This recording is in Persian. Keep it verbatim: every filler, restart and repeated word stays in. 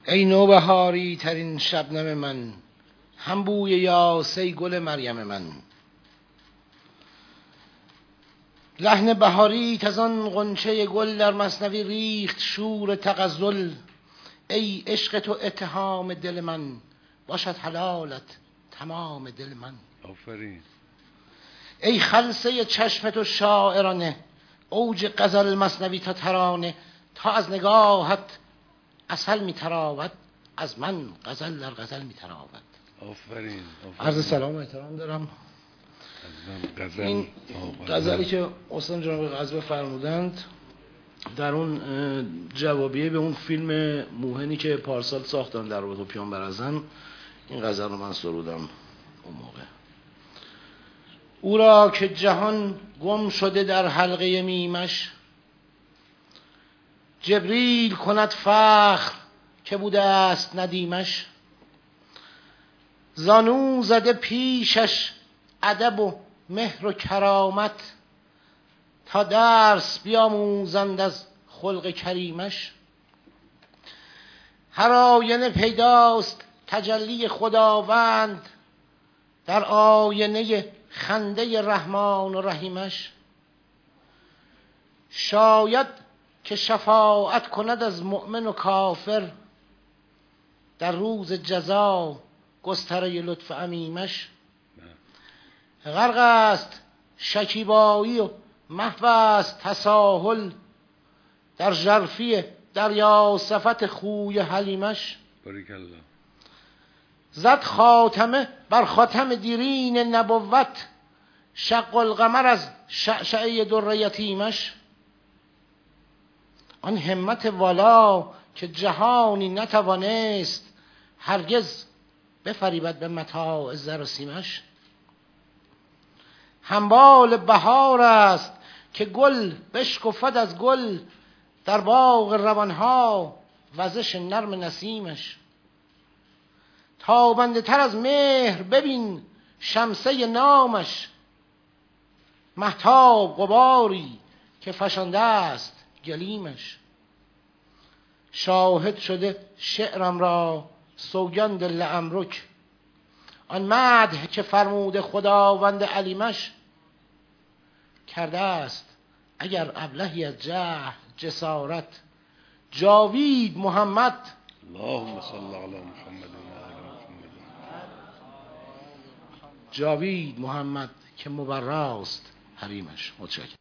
ای نوبهاری ترین شبنم من، هم بوی یاسه گل مریم من. لحن بهاریت از آن غنچه گل در مثنوی ریخت شور تغزل. ای عشق تو اتهام دل من، باشد حلالت تمام دل من. آفرین. ای خلسه چشم تو شاعرانه، اوج غزل مثنوی تا ترانه. تا از نگاهت عسل می تراود، از من غزل در غزل می تراود. آفرین. عرض سلام و احترام دارم. غزل این غزلی که استاد جناب غزل فرمودند در اون جوابیه به اون فیلم موهنی که پارسال ساختن در رابطه با پیام برزن، این غزل رو من سرودم اون موقع. او را که جهان گم شده در حلقه میمش، جبریل کند فخر که بوده است ندیمش. زانو زده پیشش ادب و مهر و کرامت، تا درس بیاموزند از خلق کریمش. هر آینه پیداست تجلی خداوند، در آینه خنده رحمان و رحیمش. شاید که شفاعت کند از مؤمن و کافر، در روز جزا گستره لطف عمیمش. غرق است شکیبایی و محو است تساهل، در ژرفی دریا صفت خوی حلیمش. باریکالله. زد خاتمه بر خاتم دیرین نبوت، شق القمر از شعشعه در یتیمش. آن همت والا که جهانی نتوانست، هرگز بفریبد به متاع زر و سیمش. همبال بهار است که گل بشکفد از گل، در باغ روانها وزش نرم نسیمش. تابنده تر از مهر ببین شمسه نامش، مهتاب غباری که فشانده است گلیمش. شاهد شده شعرم را سوگند لعمرک، آن مدح که فرموده خداوند علیمش. کرده است اگر ابلهی از جهل جسارت، جاوید محمد اللهم صل علی محمد و آل محمد. جاوید محمد که مبراست حریمش. متشکرم.